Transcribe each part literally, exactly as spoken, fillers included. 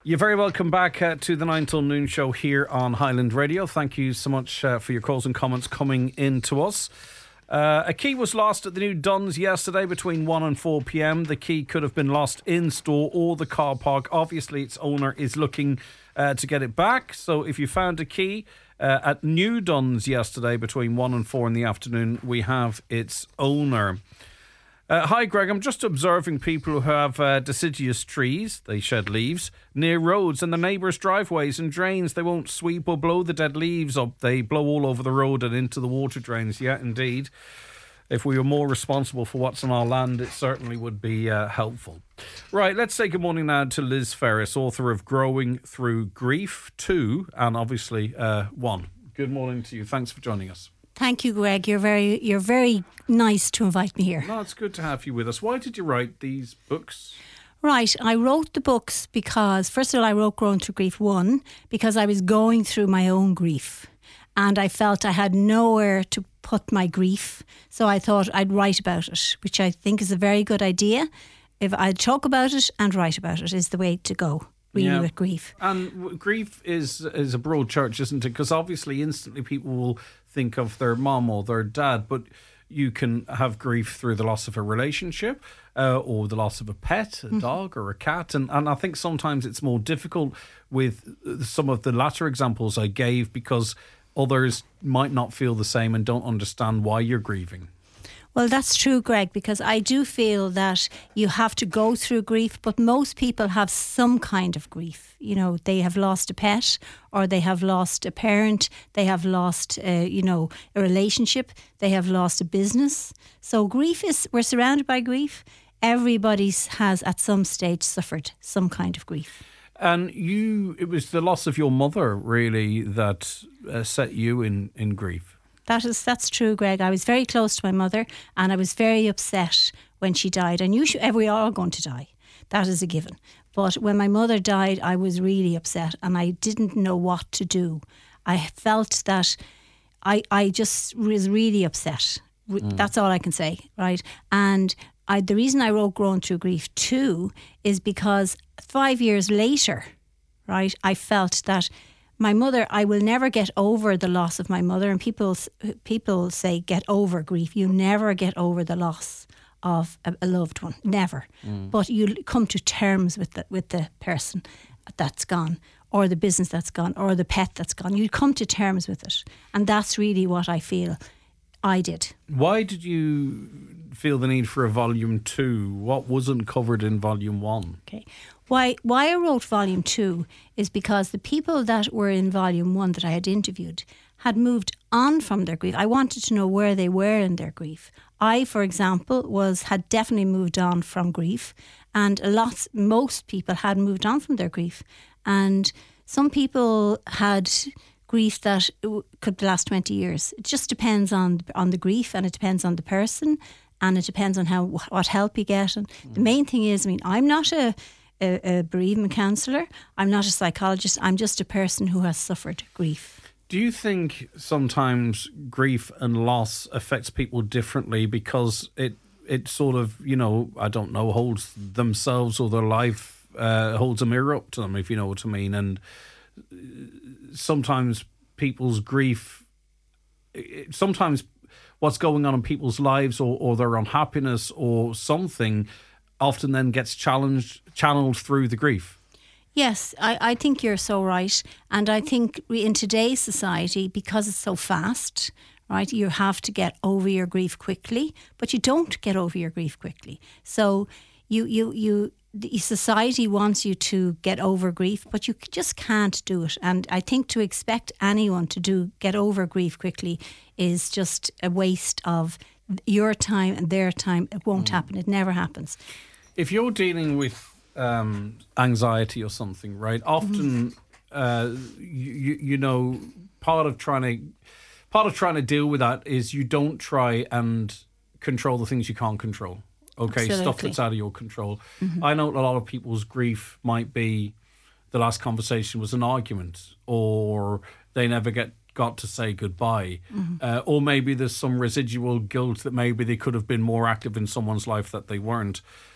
You're very welcome back uh, to the nine till noon show here on Highland Radio. Thank you so much uh, for your calls and comments coming in to us. Uh, a key was lost at the new Duns yesterday between one and four p.m. The key could have been lost in store or the car park. Obviously, its owner is looking uh, to get it back. So if you found a key uh, at New Duns yesterday between one and four in the afternoon, we have its owner. Uh, hi, Greg. I'm just observing people who have uh, deciduous trees, they shed leaves, near roads and the neighbours' driveways and drains. They won't sweep or blow the dead leaves up. They blow all over the road and into the water drains. Yeah, indeed. If we were more responsible for what's on our land, it certainly would be uh, helpful. Right, let's say good morning now to Liz Ferris, author of Growing Through Grief two and obviously uh, one. Good morning to you. Thanks for joining us. Thank you, Greg. You're very you're very nice to invite me here. No, it's good to have you with us. Why did you write these books? Right, I wrote the books because, first of all, I wrote Growing Through Grief one because I was going through my own grief and I felt I had nowhere to put my grief. So I thought I'd write about it, which I think is a very good idea. If I talk about it and write about it is the way to go. Really, yeah. With grief. And w- grief is is a broad church, isn't it? Because obviously instantly people will think of their mum or their dad, but you can have grief through the loss of a relationship uh, or the loss of a pet, a mm-hmm. dog or a cat. And, and I think sometimes it's more difficult with some of the latter examples I gave because others might not feel the same and don't understand why you're grieving. Well, that's true, Greg, because I do feel that you have to go through grief, but most people have some kind of grief. You know, they have lost a pet or they have lost a parent, they have lost, uh, you know, a relationship, they have lost a business. So grief is, we're surrounded by grief. Everybody has at some stage suffered some kind of grief. And you, it was the loss of your mother really that uh, set you in, in grief. That is, that's true, Greg. I was very close to my mother and I was very upset when she died. I knew she, we are all going to die. That is a given. But when my mother died, I was really upset and I didn't know what to do. I felt that I I just was really upset. Mm. That's all I can say, right? And I, the reason I wrote Growing Through Grief two is because five years later, right, I felt that my mother, I will never get over the loss of my mother. And people people say, get over grief. You never get over the loss of a, a loved one. Never. Mm. But you come to terms with the, with the person that's gone or the business that's gone or the pet that's gone. You come to terms with it. And that's really what I feel I did. Why did you feel the need for a volume two? What wasn't covered in volume one? Okay. Why why I wrote volume two is because the people that were in volume one that I had interviewed had moved on from their grief. I wanted to know where they were in their grief. I, for example, was had definitely moved on from grief, and a lot, most people had moved on from their grief, and some people had grief that could last twenty years. It just depends on on the grief, and it depends on the person, and it depends on how what help you get. And mm. the main thing is, I mean, I'm not a A, a bereavement counsellor. I'm not a psychologist. I'm just a person who has suffered grief. Do you think sometimes grief and loss affects people differently because it it sort of, you know, I don't know, holds themselves or their life, uh, holds a mirror up to them, if you know what I mean? And sometimes people's grief, sometimes what's going on in people's lives or, or their unhappiness or something often then gets challenged, channeled through the grief. Yes, I, I think you're so right. And I think we, in today's society, because it's so fast, right, you have to get over your grief quickly, but you don't get over your grief quickly. So you, you, you, the society wants you to get over grief, but you just can't do it. And I think to expect anyone to do get over grief quickly is just a waste of your time and their time. It won't mm. happen. It never happens. If you're dealing with um, anxiety or something, right? Often, mm-hmm. uh, you, you know, part of trying to part of trying to deal with that is you don't try and control the things you can't control. Okay, Absolutely. Stuff that's out of your control. Mm-hmm. I know a lot of people's grief might be the last conversation was an argument, or they never get got to say goodbye, mm-hmm. uh, or maybe there's some residual guilt that maybe they could have been more active in someone's life that they weren't.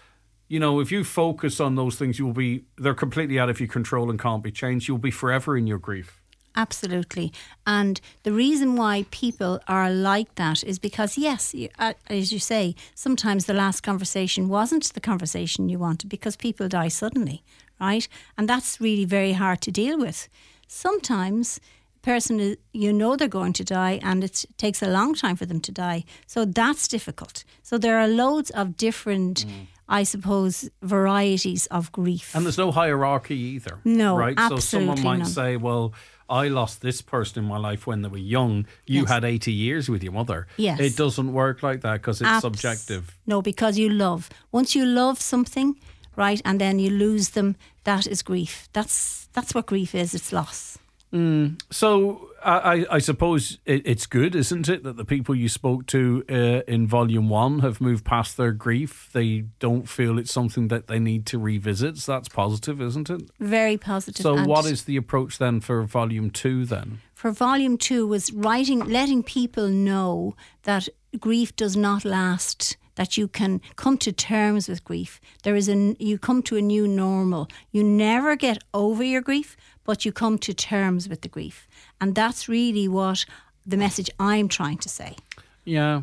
you know, if you focus on those things, you'll be, they're completely out of your control and can't be changed. You'll be forever in your grief. Absolutely. And the reason why people are like that is because, yes, you, uh, as you say, sometimes the last conversation wasn't the conversation you wanted because people die suddenly, right? And that's really very hard to deal with. Sometimes a person, is, you know they're going to die and it takes a long time for them to die. So that's difficult. So there are loads of different... Mm. I suppose, varieties of grief. And there's no hierarchy either. No, right? absolutely So someone might none. say, well, I lost this person in my life when they were young. You Yes. had eighty years with your mother. Yes. It doesn't work like that because it's Abs- subjective. No, because you love. Once you love something, right, and then you lose them, that is grief. That's that's what grief is. It's loss. Mm. So I, I suppose it, it's good, isn't it, that the people you spoke to uh, in volume one have moved past their grief. They don't feel it's something that they need to revisit. So that's positive, isn't it? Very positive. So And what is the approach then for volume two then? for volume two was writing, letting people know that grief does not last. That you can come to terms with grief. There is a you come to a new normal. You never get over your grief, but you come to terms with the grief, and that's really what the message I'm trying to say. Yeah.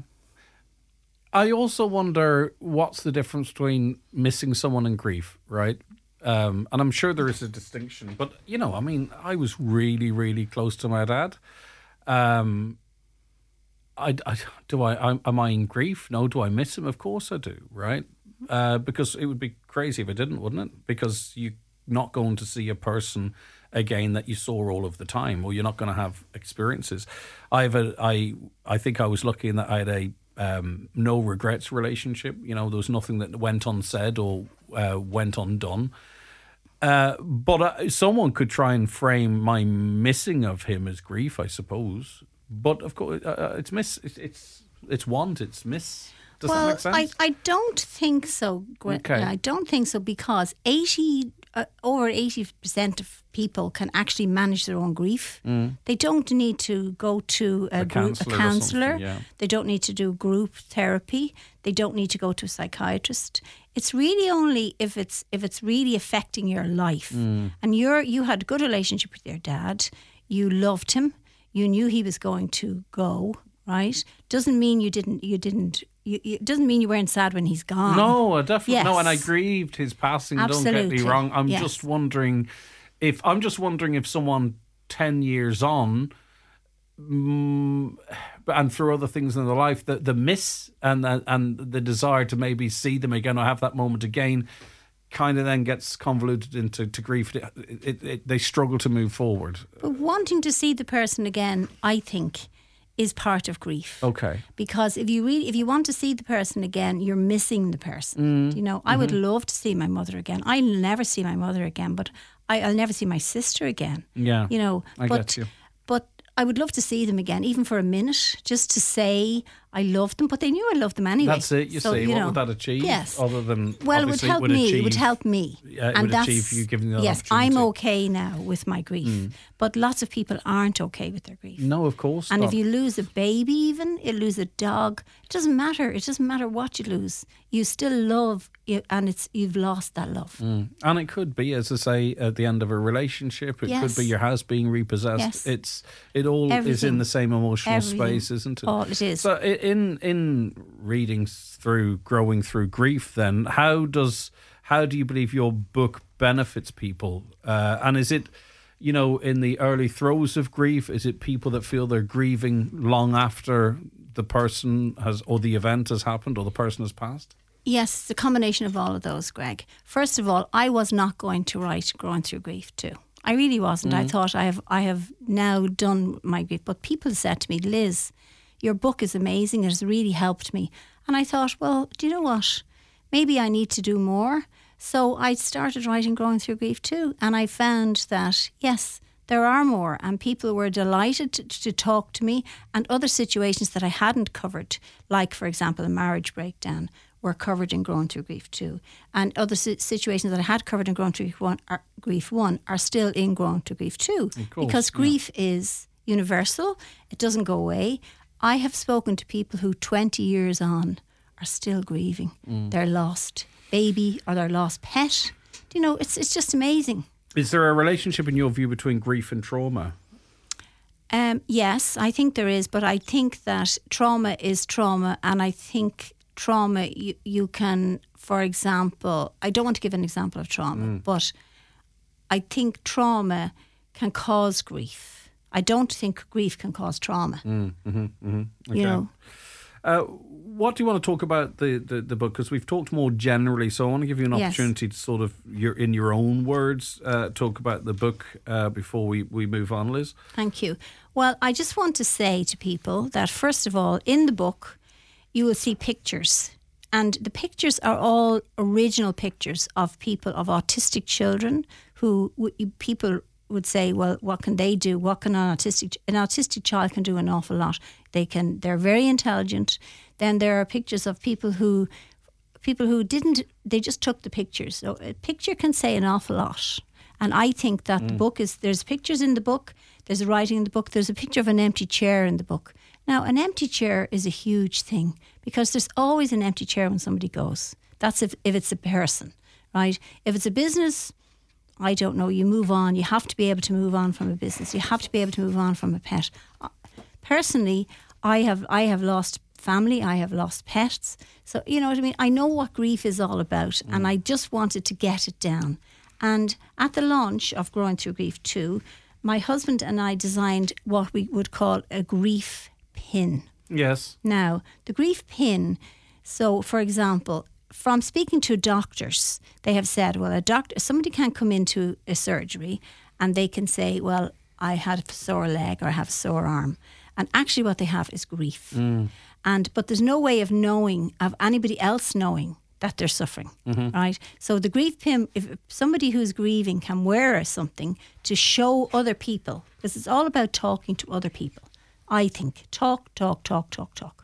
I also wonder what's the difference between missing someone and grief, right? Um, and I'm sure there is a distinction, but you know, I mean, I was really, really close to my dad. Um, I, I do I I'm, am I in grief? No. Do I miss him? Of course I do, right? Uh, because it would be crazy if I didn't, wouldn't it? Because you're not going to see a person again that you saw all of the time, or you're not going to have experiences. I have a I I think I was lucky in that I had a um, no regrets relationship. You know, there was nothing that went unsaid or uh, went undone. Uh, but uh, someone could try and frame my missing of him as grief, I suppose. But of course, uh, it's miss. It's, it's it's want. It's miss. Does well, that make sense? I I don't think so. Gwen. Okay. I don't think so because eighty uh, over eighty percent of people can actually manage their own grief. Mm. They don't need to go to a, A group, counsellor a or counsellor. something, yeah. They don't need to do group therapy. They don't need to go to a psychiatrist. It's really only if it's if it's really affecting your life, mm. and you're you had a good relationship with your dad. You loved him. You knew he was going to go, right? Doesn't mean you didn't. You didn't. You, you, doesn't mean you weren't sad when he's gone. No, definitely Yes. no. And I grieved his passing. Absolutely. Don't get me wrong. I'm Yes. just wondering if I'm just wondering if someone ten years on, mm, and through other things in their life, the the miss and the, and the desire to maybe see them again or have that moment again, kind of then gets convoluted into to grief. It, it, it, they struggle to move forward. But wanting to see the person again, I think, is part of grief. Okay. Because if you really, if you want to see the person again, you're missing the person. Mm. You know, I mm-hmm. would love to see my mother again. I'll never see my mother again, but I, I'll never see my sister again. Yeah. You know, I but, get you. But I would love to see them again, even for a minute, just to say I loved them. But they knew I loved them anyway. That's it. You so, see, you what know, would that achieve? Yes. Other than well, it would help would me. Achieve, it would help me. Yeah, it and would that's, achieve you giving the yes, opportunity. I'm okay now with my grief, mm. but lots of people aren't okay with their grief. No, of course and not. if you lose a baby, even you lose a dog, it doesn't matter. It doesn't matter what you lose. You still love, and it's you've lost that love. Mm. And it could be, as I say, at the end of a relationship. It yes. could be your house being repossessed. Yes. It's it all Everything. is in the same emotional Everything. space, isn't it? All it is. So in in reading through, growing through grief, then how does how do you believe your book benefits people? Uh, and is it, you know, in the early throes of grief, is it people that feel they're grieving long after the person has or the event has happened or the person has passed? Yes, it's a combination of all of those, Greg. First of all, I was not going to write Growing Through Grief too. I really wasn't. Mm-hmm. I thought I have I have now done my grief. But people said to me, Liz, your book is amazing. It has really helped me. And I thought, well, do you know what? Maybe I need to do more. So I started writing Growing Through Grief too. And I found that, yes, there are more. And people were delighted to, to talk to me. And other situations that I hadn't covered, like, for example, a marriage breakdown, were covered in Growing Through Grief two. And other situations that I had covered in Growing Through Grief one are, grief one are still in Growing Through Grief two. Because grief yeah. is universal. It doesn't go away. I have spoken to people who twenty years on are still grieving. Mm. They're lost. baby or their lost pet. You know, it's it's just amazing. Is there a relationship in your view between grief and trauma? Um, yes, I think there is, but I think that trauma is trauma, and I think trauma, you, you can, for example, I don't want to give an example of trauma, mm. but I think trauma can cause grief. I don't think grief can cause trauma. Mm, mm-hmm, mm-hmm. Okay. You know. Uh, what do you want to talk about the, the, the book? Because we've talked more generally, so I want to give you an opportunity yes. to sort of, your, in your own words, uh, talk about the book uh, before we, we move on, Liz. Thank you. Well, I just want to say to people that, first of all, in the book, you will see pictures. And the pictures are all original pictures of people, of autistic children, who w- people would say, well, what can they do? What can an autistic an autistic child can do an awful lot. They can. They're very intelligent. Then there are pictures of people who, people who didn't. They just took the pictures. So a picture can say an awful lot. And I think that mm. the book is. There's pictures in the book. There's a writing in the book. There's a picture of an empty chair in the book. Now, an empty chair is a huge thing because there's always an empty chair when somebody goes. That's if if it's a person, right? If it's a business, I don't know, you move on. You have to be able to move on from a business. You have to be able to move on from a pet. Personally, I have I have lost family. I have lost pets. So, you know what I mean? I know what grief is all about mm. and I just wanted to get it down. And at the launch of Growing Through Grief two, my husband and I designed what we would call a grief pin. Yes. Now, the grief pin, so for example, from speaking to doctors, they have said, well, a doctor, somebody can come into a surgery and they can say, well, I had a sore leg or I have a sore arm. And actually what they have is grief. Mm. And but there's no way of knowing, of anybody else knowing that they're suffering, mm-hmm. right? So the grief pin, if somebody who's grieving can wear something to show other people, because it's all about talking to other people, I think. Talk, talk, talk, talk, talk.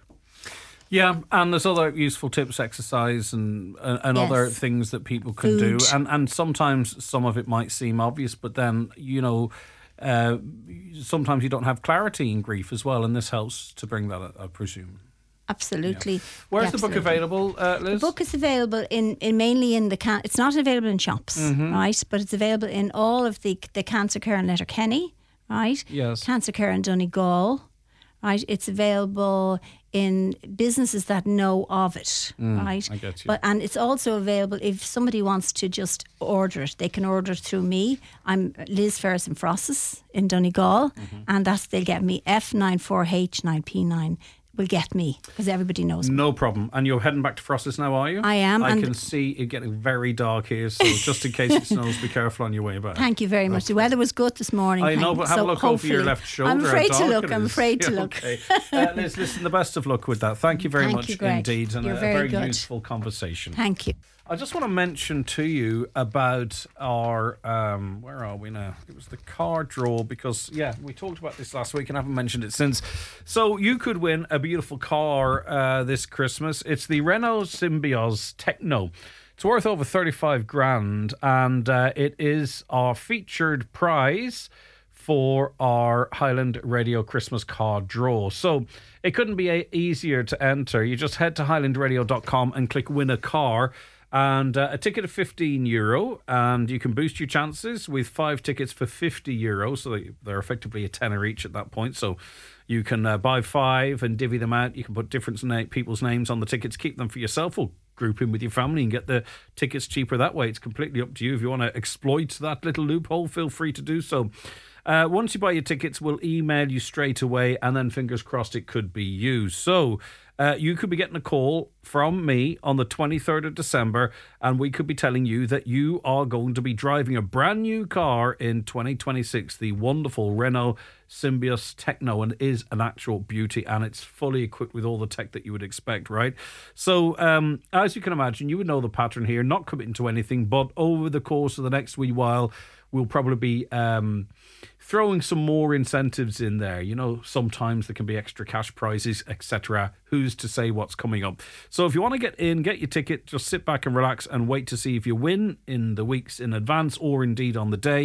Yeah, and there's other useful tips, exercise and and, and yes. other things that people can Food. do. And and sometimes some of it might seem obvious, but then, you know, uh, sometimes you don't have clarity in grief as well, and this helps to bring that, I, I presume. Absolutely. Yeah. Where's Absolutely. the book available, uh, Liz? The book is available in, in mainly in the can. It's not available in shops, mm-hmm. right? But it's available in all of the the Cancer Care in Letterkenny, right? Yes. Cancer Care in Donegal, right? It's available in businesses that know of it, mm, right? I get you. But and it's also available if somebody wants to just order it. They can order it through me. I'm Liz Ferris and Frosses in Donegal, mm-hmm. and that's they'll get me F nine four H nine P nine. Will get me because everybody knows me. No problem. And you're heading back to Frosses now, are you? I am. I and can see it getting very dark here, so just in case it snows, be careful on your way back. Thank you very much. The weather was good this morning. I know, but have so a look over your left shoulder. I'm afraid to look. I'm is. afraid to yeah, look. Okay. uh, Liz, listen, the best of luck with that. Thank you very Thank much you, Greg. indeed. And You're a, very a very good. useful conversation. Thank you. I just want to mention to you about our, um, where are we now? It was the car draw because, yeah, we talked about this last week and I haven't mentioned it since. So you could win a beautiful car uh, this Christmas. It's the Renault Symbioz Techno. It's worth over thirty-five grand and uh, it is our featured prize for our Highland Radio Christmas car draw. So it couldn't be a- easier to enter. You just head to highland radio dot com and click win a car. And uh, a ticket of fifteen euro, and you can boost your chances with five tickets for fifty euro. So they're effectively a tenner each at that point. So you can uh, buy five and divvy them out. You can put different na- people's names on the tickets, keep them for yourself, or group in with your family and get the tickets cheaper that way. It's completely up to you. If you want to exploit that little loophole, feel free to do so. Uh, once you buy your tickets, we'll email you straight away, and then fingers crossed it could be you. So uh, you could be getting a call from me on the twenty-third of December, and we could be telling you that you are going to be driving a brand new car in twenty twenty-six, the wonderful Renault Symbioz Techno, and it is an actual beauty, and it's fully equipped with all the tech that you would expect, right? So um, as you can imagine, you would know the pattern here, not committing to anything, but over the course of the next wee while, we'll probably be um, throwing some more incentives in there. You know, sometimes there can be extra cash prizes, et cetera. Who's to say what's coming up? So if you want to get in, get your ticket, just sit back and relax and wait to see if you win in the weeks in advance or indeed on the day.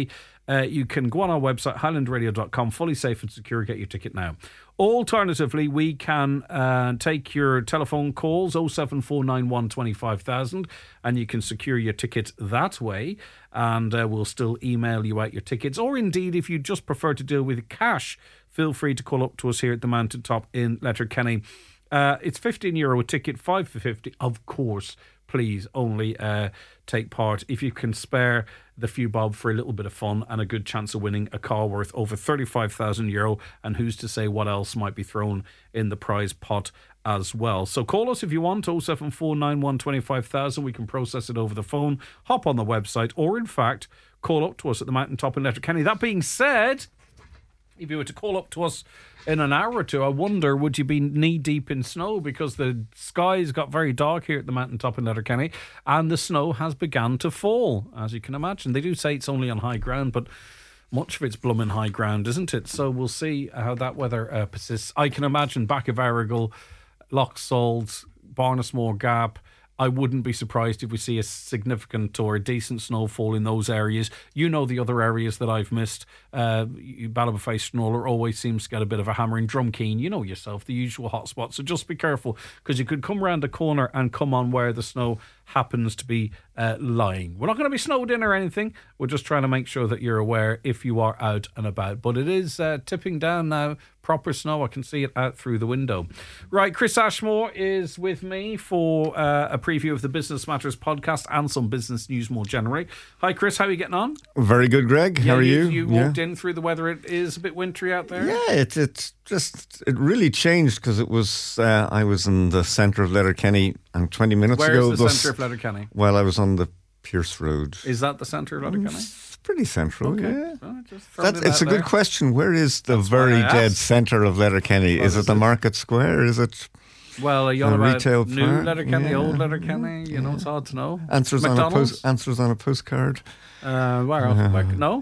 uh, you can go on our website, highland radio dot com, fully safe and secure, get your ticket now. Alternatively, we can uh, take your telephone calls, oh seven four nine one, two five thousand, and you can secure your ticket that way, and uh, we'll still email you out your tickets. Or indeed, if you just prefer to deal with cash, feel free to call up to us here at the Mountaintop in Letterkenny. Uh, it's fifteen euro a ticket, five for fifty, of course. Please only uh, take part if you can spare the few bob for a little bit of fun and a good chance of winning a car worth over thirty-five thousand euro. And who's to say what else might be thrown in the prize pot as well. So call us if you want, oh seven four nine one, two five thousand. We can process it over the phone, hop on the website, or in fact, call up to us at the Mountaintop in Letterkenny. That being said, if you were to call up to us in an hour or two, I wonder, would you be knee-deep in snow? Because the skies got very dark here at the Mountaintop in Letterkenny, and the snow has begun to fall, as you can imagine. They do say it's only on high ground, but much of it's blooming high ground, isn't it? So we'll see how that weather uh, persists. I can imagine back of Arrigal, Loch Salt, Barnesmore Gap. I wouldn't be surprised if we see a significant or a decent snowfall in those areas. You know the other areas that I've missed. Uh, Ballybofey, Snoller always seems to get a bit of a hammering. Drumkeen, you know yourself, the usual hotspots. So just be careful, because you could come around the corner and come on where the snow happens to be uh, lying. We're not going to be snowed in or anything. We're just trying to make sure that you're aware if you are out and about. But it is uh, tipping down now. Proper snow. I can see it out through the window. Right, Chris Ashmore is with me for uh, a preview of the Business Matters podcast and some business news more generally. Hi, Chris. How are you getting on? Very good, Greg. Yeah, how are you? You, You yeah. walked in through the weather. It is a bit wintry out there. Yeah, it's it's just it really changed because it was uh, I was in the centre of Letterkenny, and twenty minutes Where ago is the was- centre of Letterkenny? Well, I was on the Pierce Road. Is that the centre of Letterkenny? It's pretty central, Okay. yeah. Well, just throwing That, it it's a out good there. question. Where is the That's why very I dead asked. centre of Letterkenny? Well, is is it the it- Market Square? Is it Well, are you on a about retail new park? Letterkenny, Yeah. old Letterkenny? You know, it's hard to know. answers on a McDonald's? post, answers on a postcard? Uh, where else? Like, no?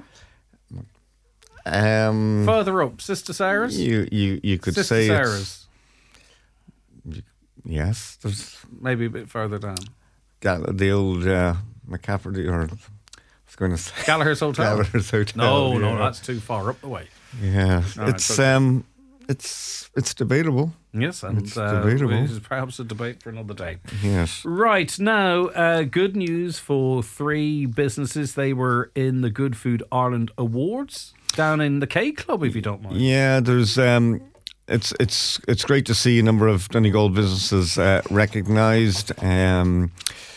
Um, Further up, Sister Sarah's? you you you could Sister say Sarah's. it's yes. There's Maybe a bit further down. Gal- the old uh, McCafferty, or I was going to say Gallagher's Hotel? Gallagher's Hotel. No, no, yeah. that's too far up the way. Yeah, All right, it's so- um, it's it's debatable. Yes, and It's uh, debatable. this is perhaps a debate for another day. Yes. Right, now, uh, good news for three businesses. They were in the Good Food Ireland Awards down in the K Club, if you don't mind. Yeah, there's um, it's it's it's great to see a number of Donegal businesses uh, recognised. Um,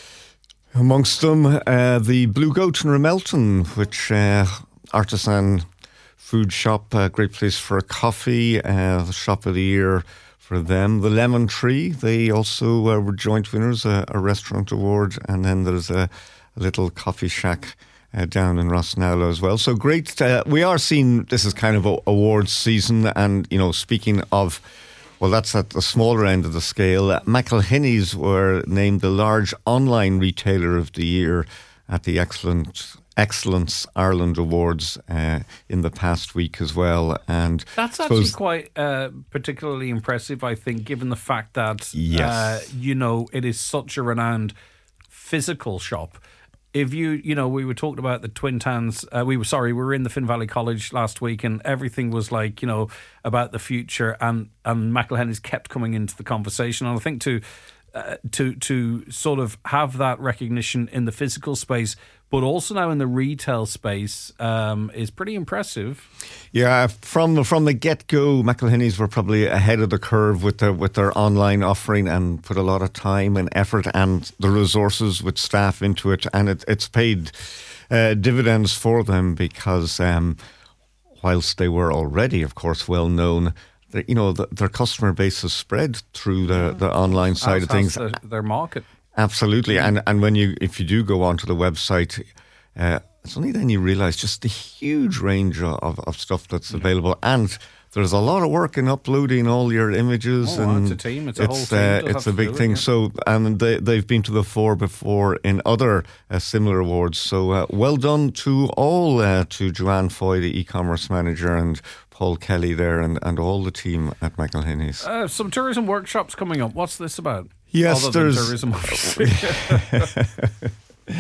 amongst them, uh, the Blue Goat in Ramelton, which uh, artisan food shop, a great place for a coffee, uh, the shop of the year for them. The Lemon Tree, they also uh, were joint winners, a, a restaurant award, and then there's a, a little coffee shack uh, down in Rossnowla as well. So great. Uh, we are seeing this is kind of a awards season, and you know, speaking of, well, that's at the smaller end of the scale. Uh, McElhinney's were named the large online retailer of the year at the Excellent Excellence Ireland Awards uh, in the past week as well. And That's I actually suppose- quite uh, particularly impressive, I think, given the fact that, Yes. uh, you know, it is such a renowned physical shop. If you, you know, we were talking about the Twin Towns, uh, we were, sorry, we were in the Finn Valley College last week, and everything was like, you know, about the future, and, and McElhinney's kept coming into the conversation. And I think to, uh, to, to sort of have that recognition in the physical space, but also now in the retail space, um, is pretty impressive. Yeah, from from the get go, McElhinney's were probably ahead of the curve with their with their online offering, and put a lot of time and effort and the resources with staff into it, and it, it's paid uh, dividends for them because um, whilst they were already, of course, well known, they- you know, the, their customer base has spread through the the online side As of things. has the, their market. Absolutely, and and when you if you do go onto the website, uh, it's only then you realise just the huge range of, of stuff that's available, and there's a lot of work in uploading all your images. Oh, and it's a team, it's a whole team uh, that it's has a to big do it, thing. yeah. So, and they they've been to the fore before in other uh, similar awards. So, uh, well done to all uh, to Joanne Foy, the e-commerce manager, and Paul Kelly there, and, and all the team at McElhinney's. Uh, some tourism workshops coming up. What's this about? Yes, Other than there's- tourism, obviously.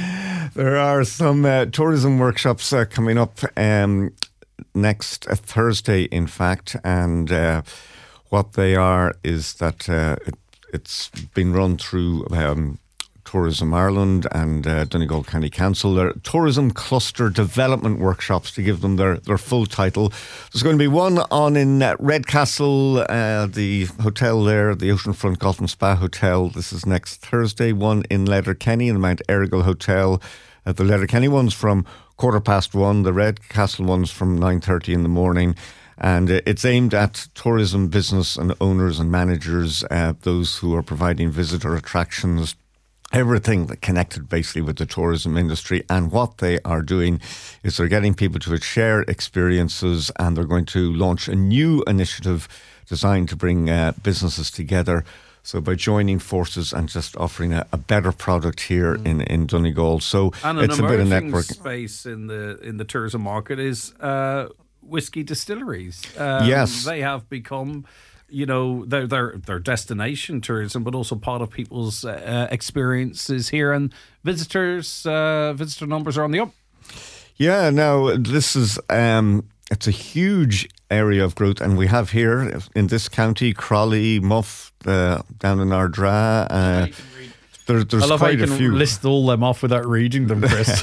There are some uh, tourism workshops uh, coming up um, next uh, Thursday, in fact, and uh, what they are is that uh, it, it's been run through um, Tourism Ireland and uh, Donegal County Council. They're tourism cluster development workshops, to give them their, their full title. There's going to be one on in uh, Redcastle, uh, the hotel there, the Oceanfront Golf and Spa Hotel. This is next Thursday. One in Letterkenny in the Mount Errigal Hotel. Uh, the Letterkenny one's from quarter past one. The Redcastle one's from nine thirty in the morning. And uh, it's aimed at tourism business and owners and managers, uh, those who are providing visitor attractions, everything that connected basically with the tourism industry. And what they are doing is they're getting people to share experiences, and they're going to launch a new initiative designed to bring uh, businesses together. So by joining forces and just offering a, a better product here mm. in, in Donegal. So and it's an a bit of emerging networking. Space in the in the tourism market is uh, whiskey distilleries. Um, yes. They have become, you know, they're, they're, they're destination tourism, but also part of people's uh, experiences here, and visitors, uh, visitor numbers are on the up. Yeah, now this is, um, it's a huge area of growth, and we have here in this county, Crawley, Muff, uh, down in Ardra. Uh, there, there's I love quite how you a can few. list all them off without reading them, Chris.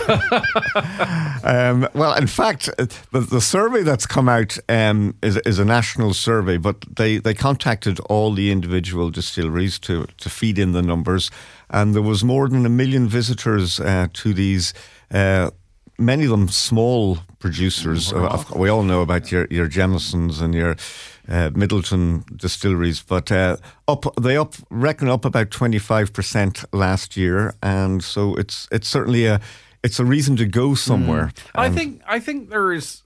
um, well, in fact, the, the survey that's come out um, is, is a national survey, but they, they contacted all the individual distilleries to, to feed in the numbers, and there was more than a million visitors uh, to these, uh, many of them small producers. Oh, uh, we all know about your, your Jemiesons and your uh, Middleton distilleries, but uh, up they up reckon up about twenty-five percent last year, and so it's it's certainly a it's a reason to go somewhere. Mm. I think I think there is.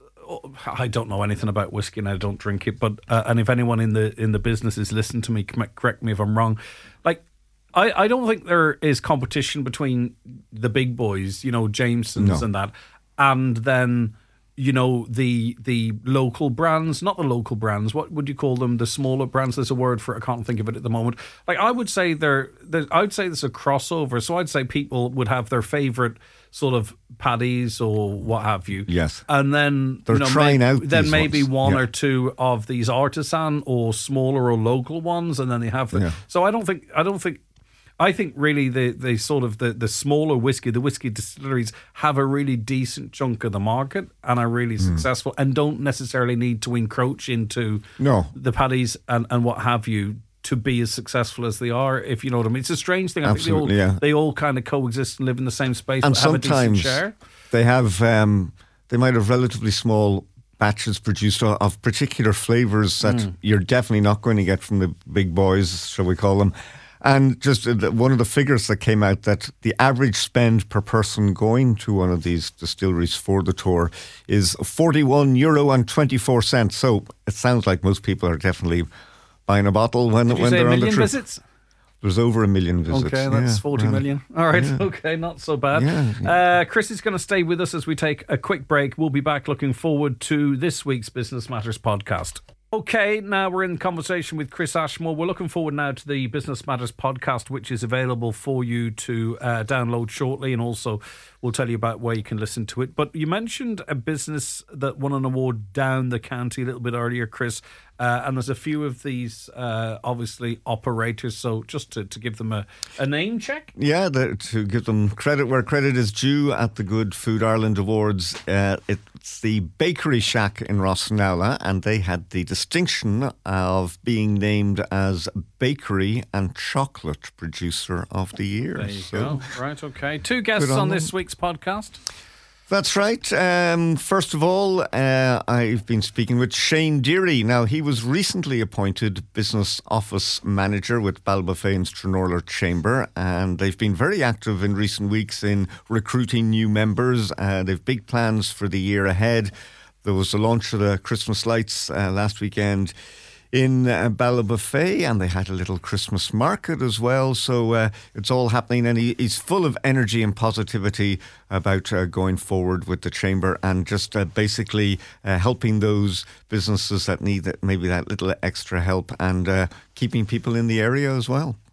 I don't know anything about whiskey and I don't drink it, but uh, and if anyone in the in the business is listening to me, correct me if I'm wrong. Like, I, I don't think there is competition between the big boys, you know, Jamesons No. and that, and then, you know, the the local brands, not the local brands. What would you call them? The smaller brands. There's a word for it. I can't think of it at the moment. Like, I would say there, I would say there's a crossover. So I'd say people would have their favourite sort of paddies or what have you. Yes. And then They're you know, trying may, out then these maybe ones. one Yeah. or two of these artisan or smaller or local ones, and then they have the. Yeah. So I don't think I don't think. I think really the, the sort of the, the smaller whiskey, the whiskey distilleries have a really decent chunk of the market and are really Mm. successful and don't necessarily need to encroach into No. the paddies and, and what have you to be as successful as they are, if you know what I mean. It's a strange thing. I Absolutely, think they all, yeah. they all kind of coexist and live in the same space, And but have a decent sometimes share. they have um, they might have relatively small batches produced of, of particular flavours that Mm. you're definitely not going to get from the big boys, shall we call them. And just uh, the- one of the figures that came out, that the average spend per person going to one of these distilleries for the tour is forty-one euro and twenty-four cents. So it sounds like most people are definitely buying a bottle when, Did you when say they're a on the million trip. visits? There's over a million visits. Okay, that's yeah, forty yeah. million. All right, Yeah. okay, not so bad. Yeah. Uh, Chris is going to stay with us as we take a quick break. We'll be back looking forward to this week's Business Matters podcast. Okay, now we're in conversation with Chris Ashmore. We're looking forward now to the Business Matters podcast, which is available for you to uh, download shortly, and also we'll tell you about where you can listen to it. But you mentioned a business that won an award down the county a little bit earlier, Chris, uh, and there's a few of these, uh, obviously, operators. So just to, to give them a, a name check. Yeah, the, to give them credit where credit is due at the Good Food Ireland Awards, uh, it's the Bakery Shack in Rossnowla, and they had the distinction of being named as Bakery and Chocolate Producer of the Year. There you So go. Right, okay. Two guests Good on on this them. week's podcast. That's right. Um, first of all, uh, I've been speaking with Shane Deary. Now, he was recently appointed Business Office Manager with Ballybofey's Trinorlar Chamber, and they've been very active in recent weeks in recruiting new members. Uh, they've big plans for the year ahead. There was the launch of the Christmas lights uh, last weekend in uh, Ballybofey, and they had a little Christmas market as well. So uh, it's all happening, and he, he's full of energy and positivity about uh, going forward with the chamber and just uh, basically uh, helping those businesses that need that, maybe that little extra help, and uh, keeping people in the area as well.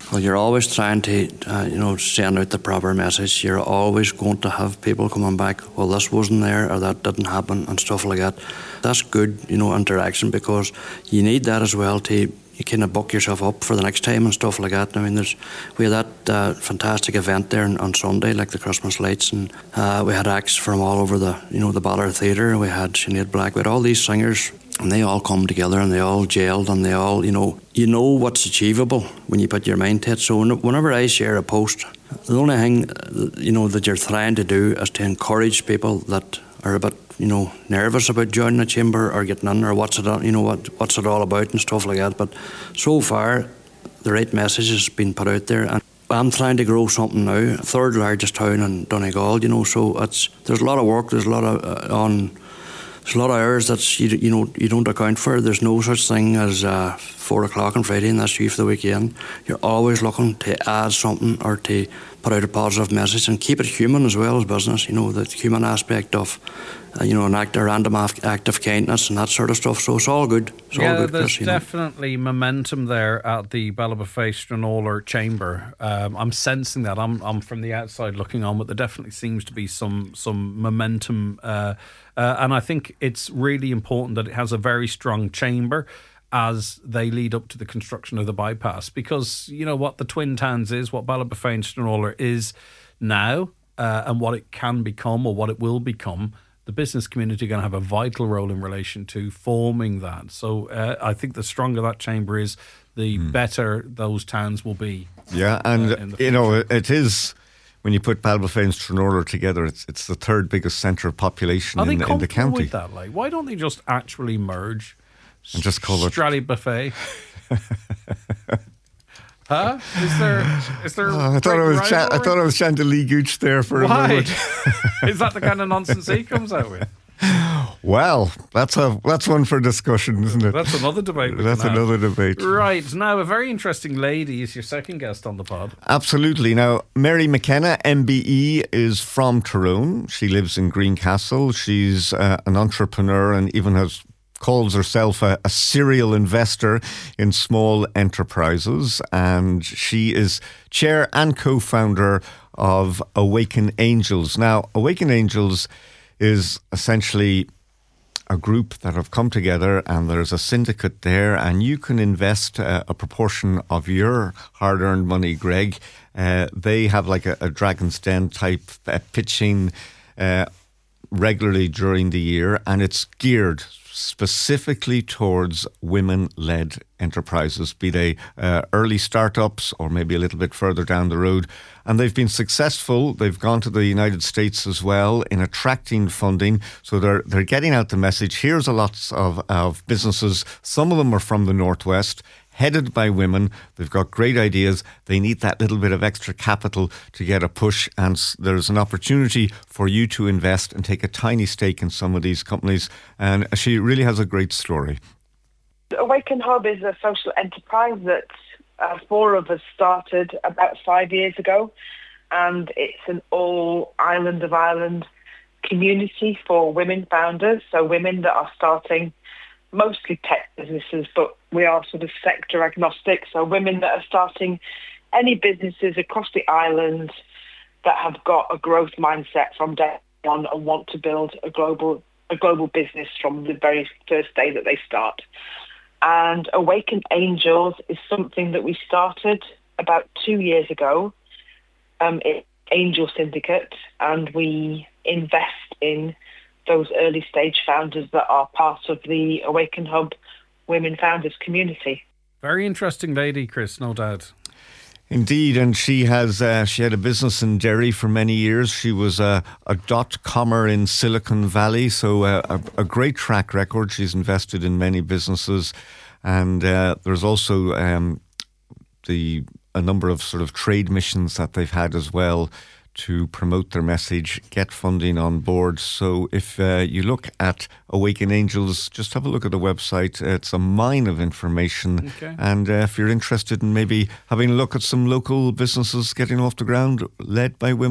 Well, you're always trying to, uh, you know, send out the proper message. You're always going to have people coming back, well, this wasn't there or that didn't happen and stuff like that. That's good, you know, interaction, because you need that as well to you kind of buck yourself up for the next time and stuff like that. I mean, there's we had that uh, fantastic event there on, on Sunday, like the Christmas lights, and uh, we had acts from all over the, you know, the Ballard Theatre. We had Sinead Black, we had all these singers. And they all come together and they all gelled and they all, you know, you know what's achievable when you put your mind to it. So whenever I share a post, the only thing, you know, that you're trying to do is to encourage people that are a bit, you know, nervous about joining a chamber or getting in or what's it, you know, what what's it all about and stuff like that. But so far, the right message has been put out there. And I'm trying to grow something now, third largest town in Donegal, you know, so it's there's a lot of work, there's a lot of uh, on. There's a lot of hours that you, you know you don't account for. There's no such thing as uh, four o'clock on Friday and that's you for the weekend. You're always looking to add something or to put out a positive message and keep it human as well as business. You know, the human aspect of uh, you know an act, a random act of kindness and that sort of stuff. So it's all good. It's yeah, all good, there's Chris, definitely know. momentum there at the Ballybofey Stranorlar Chamber. Um, I'm sensing that. I'm I'm from the outside looking on, but there definitely seems to be some some momentum. Uh, Uh, and I think it's really important that it has a very strong chamber as they lead up to the construction of the bypass, because you know what the Twin Towns is, what Ballybofey and Stranorlar is now, uh, and what it can become or what it will become. The business community are going to have a vital role in relation to forming that. So uh, I think the stronger that chamber is, the mm. better those towns will be. Yeah, and uh, you know, it is. When you put Ballybofey and Stranorlar together, it's it's the third biggest centre of population Are in, they in the county. With that, like, why don't they just actually merge and just call it Strallybofey? Huh? Is there? Is there? Oh, I thought it was. Cha- I thought it was Chantilly Gooch there for why? a moment. Is that the kind of nonsense he comes out with? Well, that's a that's one for discussion, isn't it? That's another debate. We that's can another have. debate. Right. Now, a very interesting lady is your second guest on the pod. Absolutely. Now, Mary McKenna, M B E, is from Tyrone. She lives in Greencastle. She's uh, an entrepreneur and even has calls herself a, a serial investor in small enterprises. And she is chair and co-founder of Awaken Angels. Now, Awaken Angels is essentially a group that have come together, and there's a syndicate there, and you can invest uh, a proportion of your hard-earned money, Greg. Uh, they have like a, a Dragon's Den type uh, pitching uh, regularly during the year, and it's geared specifically towards women-led enterprises, be they uh, early startups or maybe a little bit further down the road. And they've been successful. They've gone to the United States as well in attracting funding. So they're they're getting out the message. Here's a lot of, of businesses. Some of them are from the Northwest, headed by women. They've got great ideas. They need that little bit of extra capital to get a push. And there's an opportunity for you to invest and take a tiny stake in some of these companies. And she really has a great story. Awaken Hub is a social enterprise that uh, four of us started about five years ago. And it's an all island of Ireland community for women founders. So women that are starting mostly tech businesses, but we are sort of sector agnostic. So women that are starting any businesses across the island that have got a growth mindset from day one and want to build a global a global business from the very first day that they start. And Awaken Angels is something that we started about two years ago. Um, it's Angel Syndicate, and we invest in those early stage founders that are part of the Awaken Hub Women Founders community. Very interesting lady, Chris, no doubt. Indeed, and she has uh, she had a business in Derry for many years. She was a, a dot-commer in Silicon Valley, so uh, a, a great track record. She's invested in many businesses, and uh, there's also um, the a number of sort of trade missions that they've had as well to promote their message, get funding on board. So if uh, you look at Awaken Angels, just have a look at the website. It's a mine of information. Okay. And uh, if you're interested in maybe having a look at some local businesses getting off the ground, led by women,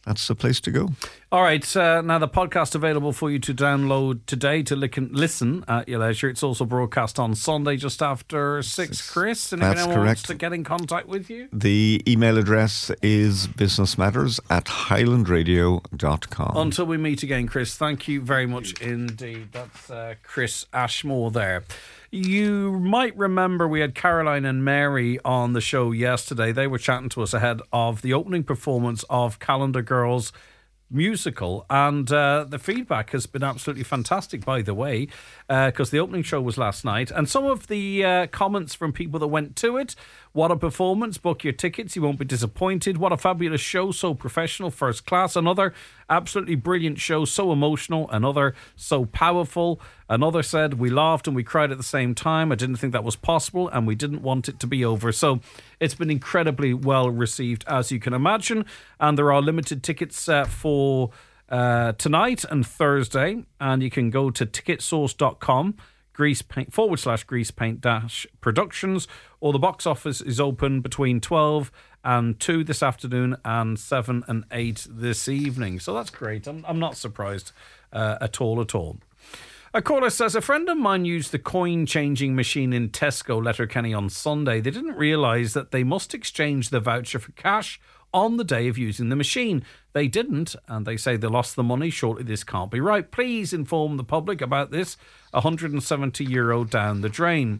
that's the place to go. All right. Uh, now, the podcast available for you to download today to listen at your leisure. It's also broadcast on Sunday just after six, Chris. And if That's anyone wants correct. to get in contact with you? The email address is businessmatters at highland radio dot com. Until we meet again, Chris, thank you very much indeed. That's uh, Chris Ashmore there. You might remember we had Caroline and Mary on the show yesterday. They were chatting to us ahead of the opening performance of Calendar Girls musical, and uh, the feedback has been absolutely fantastic, by the way, because uh, the opening show was last night, and some of the uh, comments from people that went to it: what a performance, book your tickets, you won't be disappointed, what a fabulous show, so professional, first class, another absolutely brilliant show, so emotional, another so powerful, another said we laughed and we cried at the same time, I didn't think that was possible and we didn't want it to be over. So it's been incredibly well received, as you can imagine, and there are limited tickets uh, for uh, tonight and Thursday, and you can go to ticket source dot com grease paint forward slash grease paint dash productions, or the box office is open between twelve and two this afternoon and seven and eight this evening. So that's great. I'm, I'm not surprised uh, at all at all. A caller says, a friend of mine used the coin changing machine in Tesco Letterkenny on Sunday. They didn't realise that they must exchange the voucher for cash on the day of using the machine. They didn't, and they say they lost the money. Surely this can't be right. Please inform the public about this. one hundred seventy euro down the drain.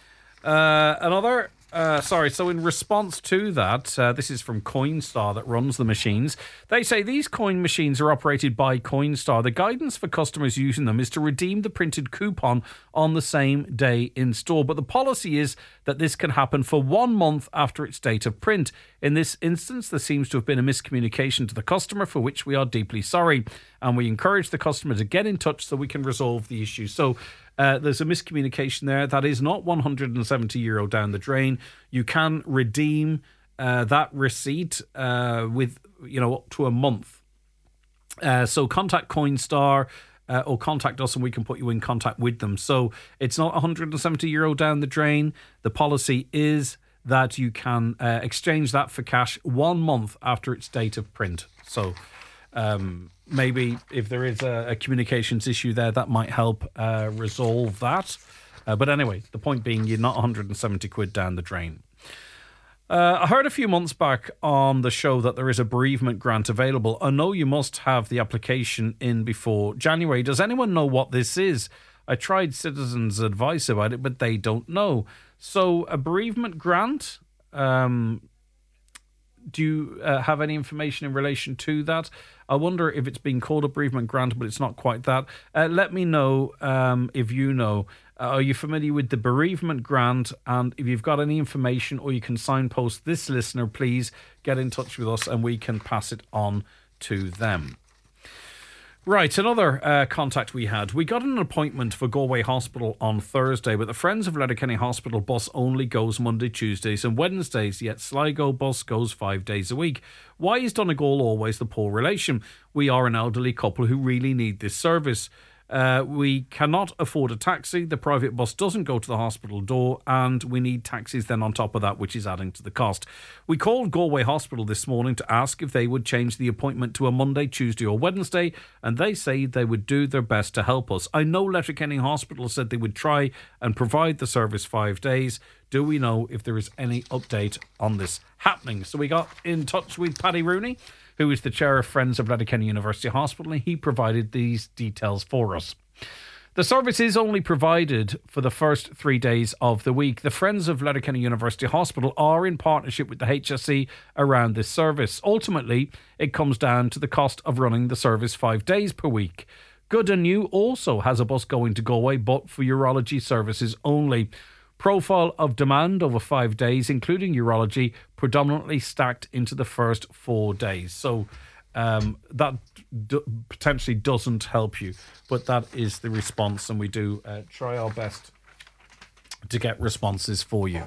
Uh, another... Uh, sorry, so in response to that, uh, this is from Coinstar that runs the machines. They say these coin machines are operated by Coinstar. The guidance for customers using them is to redeem the printed coupon on the same day in store. But the policy is that this can happen for one month after its date of print. In this instance, there seems to have been a miscommunication to the customer, for which we are deeply sorry. And we encourage the customer to get in touch so we can resolve the issue. So Uh, there's a miscommunication there. That is not one hundred seventy euro down the drain. You can redeem uh, that receipt uh, with, you know, up to a month. Uh, so contact Coinstar uh, or contact us and we can put you in contact with them. So it's not one hundred seventy euro down the drain. The policy is that you can uh, exchange that for cash one month after its date of print. So um maybe if there is a, a communications issue there, that might help uh, resolve that. Uh, but anyway, the point being, you're not one hundred seventy quid down the drain. Uh, I heard a few months back on the show that there is a bereavement grant available. I know you must have the application in before January. Does anyone know what this is? I tried Citizens Advice about it, but they don't know. So a bereavement grant, um, do you uh, have any information in relation to that? I wonder if it's been called a bereavement grant, but it's not quite that. Uh, let me know um, if you know. Uh, are you familiar with the bereavement grant? And if you've got any information or you can signpost this listener, please get in touch with us and we can pass it on to them. Right, another uh, contact we had. We got an appointment for Galway Hospital on Thursday, but the Friends of Letterkenny Hospital bus only goes Monday, Tuesdays and Wednesdays, yet Sligo bus goes five days a week. Why is Donegal always the poor relation? We are an elderly couple who really need this service. Uh, we cannot afford a taxi. The private bus doesn't go to the hospital door, and we need taxis then on top of that, which is adding to the cost. We called Galway Hospital this morning to ask if they would change the appointment to a Monday, Tuesday or Wednesday, and they say they would do their best to help us. I know Letterkenny Hospital said they would try and provide the service five days. Do we know if there is any update on this happening? So we got in touch with Paddy Rooney, who is the chair of Friends of Letterkenny University Hospital, and he provided these details for us. The service is only provided for the first three days of the week. The Friends of Letterkenny University Hospital are in partnership with the H S E around this service. Ultimately, it comes down to the cost of running the service five days per week. Good and New also has a bus going to Galway, but for urology services only. Profile of demand over five days, including urology, predominantly stacked into the first four days. So um, that d- potentially doesn't help you, but that is the response, and we do uh, try our best to get responses for you.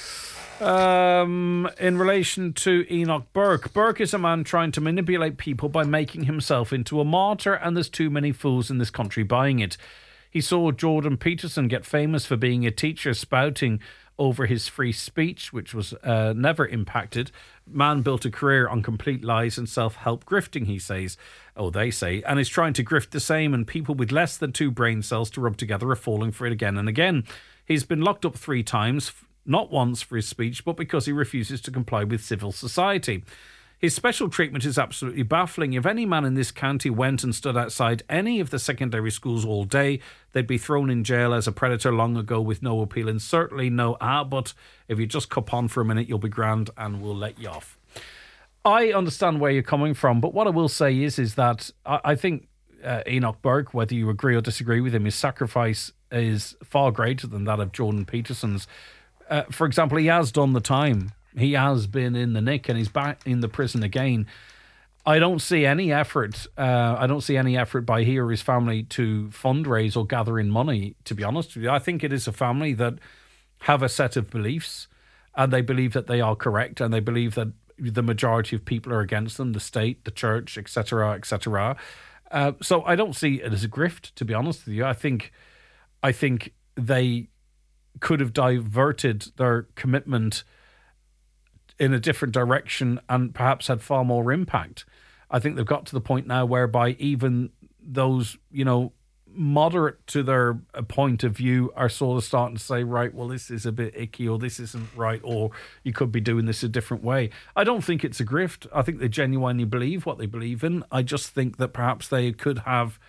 Um, in relation to Enoch Burke, Burke is a man trying to manipulate people by making himself into a martyr, and there's too many fools in this country buying it. He saw Jordan Peterson get famous for being a teacher spouting over his free speech, which was uh, never impacted. Man built a career on complete lies and self-help grifting, he says. Oh, they say. And is trying to grift the same, and people with less than two brain cells to rub together are falling for it again and again. He's been locked up three times, not once for his speech, but because he refuses to comply with civil society. His special treatment is absolutely baffling. If any man in this county went and stood outside any of the secondary schools all day, they'd be thrown in jail as a predator long ago with no appeal, and certainly no, ah, but if you just cup on for a minute, you'll be grand and we'll let you off. I understand where you're coming from, but what I will say is, is that I, I think uh, Enoch Burke, whether you agree or disagree with him, his sacrifice is far greater than that of Jordan Peterson's. Uh, for example, he has done the time. He has been in the nick and he's back in the prison again. I don't see any effort. Uh, I don't see any effort by he or his family to fundraise or gather in money, to be honest with you. I think it is a family that have a set of beliefs and they believe that they are correct and they believe that the majority of people are against them, the state, the church, et cetera, et cetera. Uh, so I don't see it as a grift, to be honest with you. I think, I think they could have diverted their commitment in a different direction and perhaps had far more impact. I think they've got to the point now whereby even those, you know, moderate to their point of view are sort of starting to say, right, well, this is a bit icky or this isn't right or you could be doing this a different way. I don't think it's a grift. I think they genuinely believe what they believe in. I just think that perhaps they could have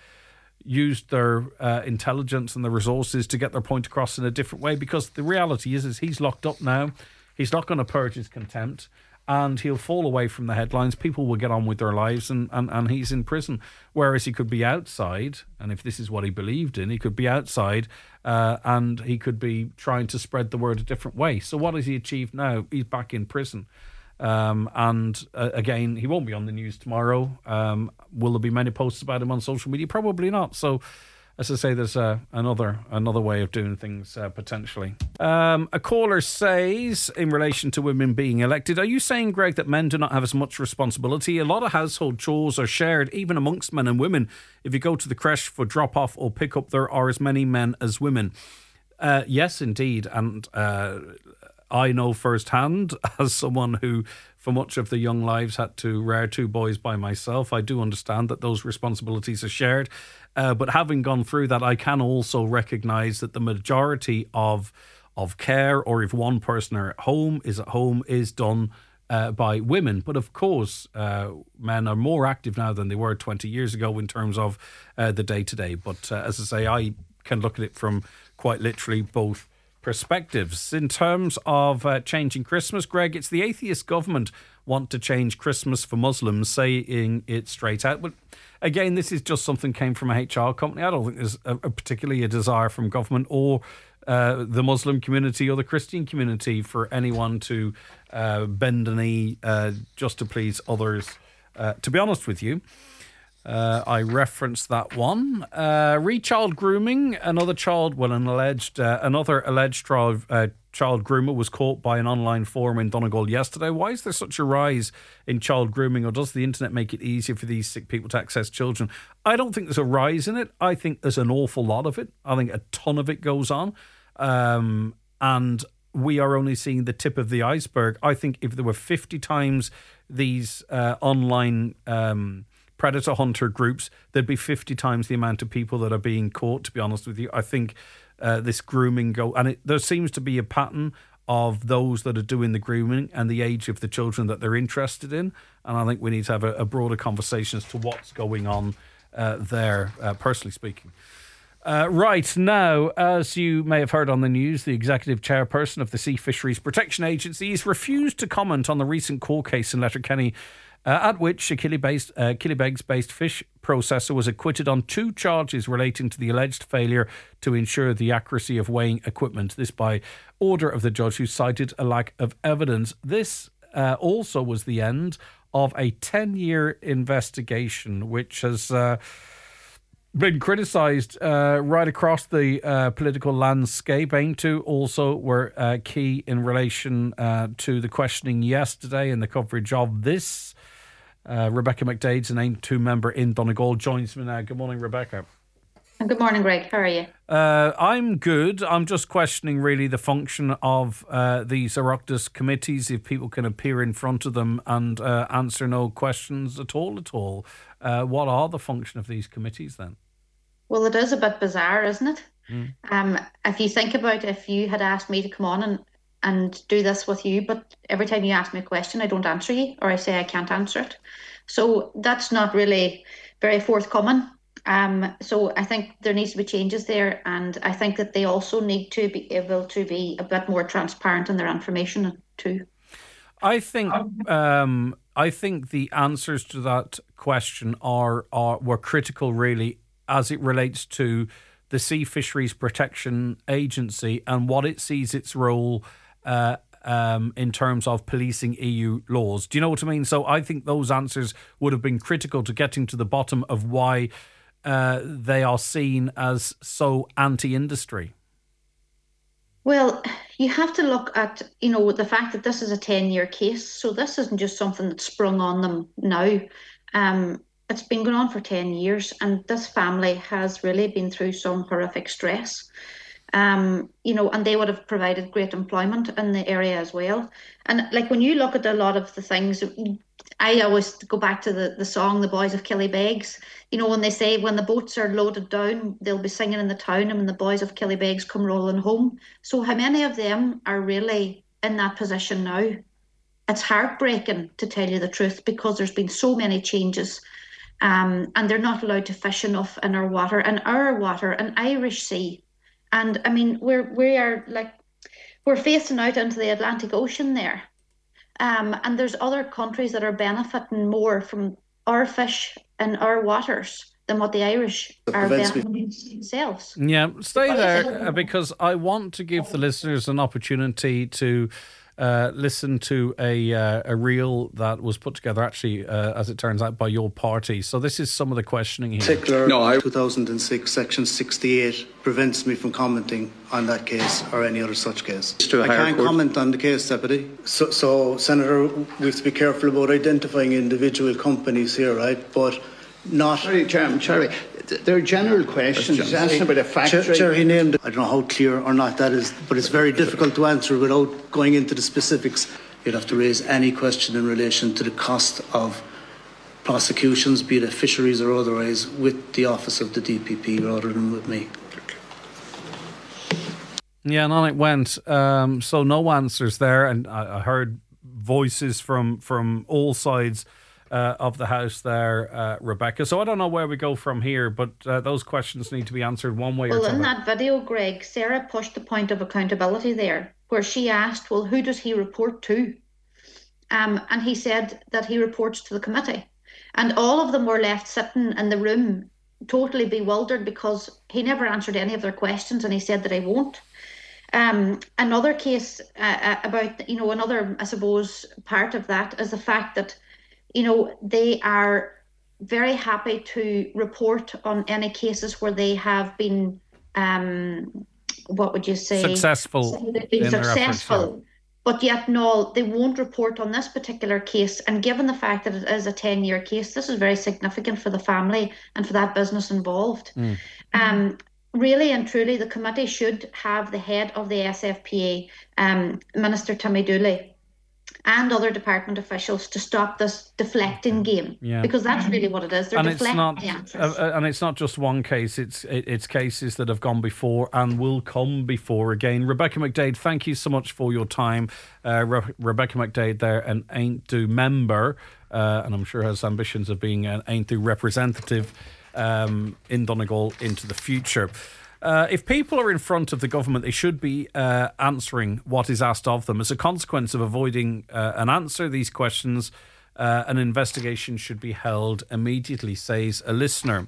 used their uh, intelligence and the resources to get their point across in a different way, because the reality is, is he's locked up now. He's not going to purge his contempt and he'll fall away from the headlines. People will get on with their lives and, and, and he's in prison. Whereas he could be outside, and if this is what he believed in, he could be outside uh, and he could be trying to spread the word a different way. So what has he achieved now? He's back in prison. Um, and uh, again, he won't be on the news tomorrow. Um, will there be many posts about him on social media? Probably not. So, as I say, there's uh, another another way of doing things uh, potentially. Um, a caller says, in relation to women being elected, are you saying, Greg, that men do not have as much responsibility? A lot of household chores are shared, even amongst men and women. If you go to the creche for drop-off or pick-up, there are as many men as women. Uh, yes, indeed. And uh, I know firsthand, as someone who for much of the young lives had to rear two boys by myself, I do understand that those responsibilities are shared. Uh, but having gone through that, I can also recognise that the majority of of care, or if one person are at home is at home, is done uh, by women. But of course, uh, men are more active now than they were twenty years ago in terms of uh, the day-to-day. But uh, as I say, I can look at it from quite literally both perspectives. In terms of uh, changing Christmas, Greg, it's the atheist government want to change Christmas for Muslims, saying it straight out. But again, this is just something came from a H R company. I don't think there's a, a particularly a desire from government or uh, the Muslim community or the Christian community for anyone to uh, bend a knee uh, just to please others. Uh, to be honest with you, Uh, I referenced that one. Uh, re-child grooming. Another child, well, an alleged, uh, another alleged child, uh, child groomer was caught by an online forum in Donegal yesterday. Why is there such a rise in child grooming, or does the internet make it easier for these sick people to access children? I don't think there's a rise in it. I think there's an awful lot of it. I think a ton of it goes on. Um, and we are only seeing the tip of the iceberg. I think if there were fifty times these uh, online um predator hunter groups, there'd be fifty times the amount of people that are being caught, to be honest with you. I think uh, this grooming go, and it, there seems to be a pattern of those that are doing the grooming and the age of the children that they're interested in. And I think we need to have a, a broader conversation as to what's going on uh, there, uh, personally speaking. Uh, right, now, as you may have heard on the news, the executive chairperson of the Sea Fisheries Protection Agency has refused to comment on the recent court case in Letterkenny, Uh, at which a Killybegs uh, Killybegs-based fish processor was acquitted on two charges relating to the alleged failure to ensure the accuracy of weighing equipment. This by order of the judge, who cited a lack of evidence. This uh, also was the end of a ten-year investigation, which has uh, been criticised uh, right across the uh, political landscape. Aintu also were uh, key in relation uh, to the questioning yesterday and the coverage of this. Uh, Rebecca McDade's an Aintu member in Donegal, joins me now. Good morning, Rebecca. And good morning, Greg. How are you? Uh, I'm good. I'm just questioning really the function of uh, these Oireachtas committees, if people can appear in front of them and uh, answer no questions at all at all. Uh, what are the function of these committees then? Well, it is a bit bizarre, isn't it? Mm. Um, if you think about if you had asked me to come on and, and do this with you, but every time you ask me a question, I don't answer you, or I say I can't answer it. So that's not really very forthcoming. Um, so I think there needs to be changes there, and I think that they also need to be able to be a bit more transparent in their information too. I think um, I think the answers to that question are are were critical really as it relates to the Sea Fisheries Protection Agency and what it sees its role uh, um, in terms of policing E U laws. Do you know what I mean? So I think those answers would have been critical to getting to the bottom of why uh, they are seen as so anti-industry. Well, you have to look at, you know, the fact that this is a ten-year case. So this isn't just something that sprung on them now. Um, it's been going on for ten years, and this family has really been through some horrific stress. Um, you know, and they would have provided great employment in the area as well. And like when you look at a lot of the things, I always go back to the, the song, The Boys of Killybegs. You know, when they say when the boats are loaded down, they'll be singing in the town and when the boys of Killybegs come rolling home. So how many of them are really in that position now? It's heartbreaking, to tell you the truth, because there's been so many changes. Um, and they're not allowed to fish enough in our water, and our water, an Irish Sea. And I mean, we're we are like we're facing out into the Atlantic Ocean there, um, and there's other countries that are benefiting more from our fish and our waters than what the Irish are benefiting themselves. Yeah, stay there because I want to give the listeners an opportunity to uh, listen to a uh, a reel that was put together, actually, uh, as it turns out, by your party. So this is some of the questioning here. Particular no, I... two thousand six, Section sixty-eight prevents me from commenting on that case or any other such case. I can't court. comment on the case, Deputy. So, so, Senator, we have to be careful about identifying individual companies here, right? But not... Sorry, Chairman, sorry. There are general questions. He's asking about a factory. Chair, Chair, he named it. I don't know how clear or not that is, but it's very difficult to answer without going into the specifics. You'd have to raise any question in relation to the cost of prosecutions, be it fisheries or otherwise, with the office of the D P P rather than with me. Yeah, and on it went. Um, so no answers there, and I, I heard voices from from all sides Uh, of the House there, uh, Rebecca. So I don't know where we go from here, but uh, those questions need to be answered one way well, or another. Well, in that video, Greg, Sarah pushed the point of accountability there, where she asked, well, who does he report to? Um, and he said that he reports to the committee. And all of them were left sitting in the room totally bewildered because he never answered any of their questions, and he said that he won't. Um, another case uh, about, you know, another, I suppose, part of that is the fact that you know, they are very happy to report on any cases where they have been, um, what would you say? Successful. Been successful. But yet, no, they won't report on this particular case. And given the fact that it is a ten-year case, this is very significant for the family and for that business involved. Mm. Um, really and truly, the committee should have the head of the S F P A, um, Minister Timmy Dooley, and other department officials to stop this deflecting game, yeah. because that's really what it is. They're and deflecting it's the not, answers. Uh, and it's not just one case; it's it, it's cases that have gone before and will come before again. Rebecca McDade, thank you so much for your time. Uh, Re- Rebecca McDade, there, an Aintrú member, uh, and I'm sure has ambitions of being an Aintrú representative um, in Donegal into the future. Uh, if people are in front of the government, they should be uh, answering what is asked of them. As a consequence of avoiding uh, an answer to these questions, uh, an investigation should be held immediately, says a listener.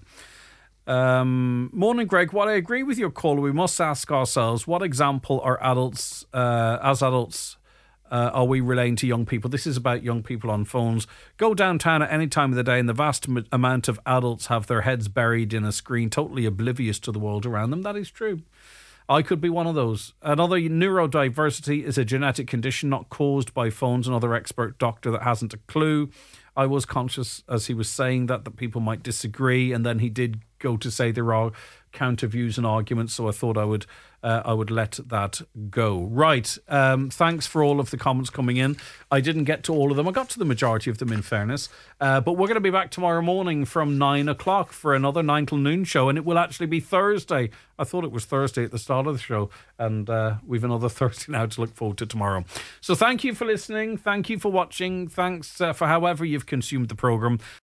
Um, morning, Greg. While I agree with your call, we must ask ourselves, what example are adults, uh, as adults, Uh, are we relaying to young people? This is about young people on phones. Go downtown at any time of the day and the vast m- amount of adults have their heads buried in a screen, totally oblivious to the world around them. That is true. I could be one of those. Another, neurodiversity is a genetic condition not caused by phones. Another expert doctor that hasn't a clue. I was conscious as he was saying that, that people might disagree, and then he did go to say there are counter views and arguments, so I thought I would uh, I would let that go. Right, um, thanks for all of the comments coming in. I didn't get to all of them. I got to the majority of them, in fairness. Uh, but we're going to be back tomorrow morning from nine o'clock for another nine till noon show, and it will actually be Thursday. I thought it was Thursday at the start of the show, and uh, we've another Thursday now to look forward to tomorrow. So thank you for listening. Thank you for watching. Thanks uh, for however you've consumed the programme.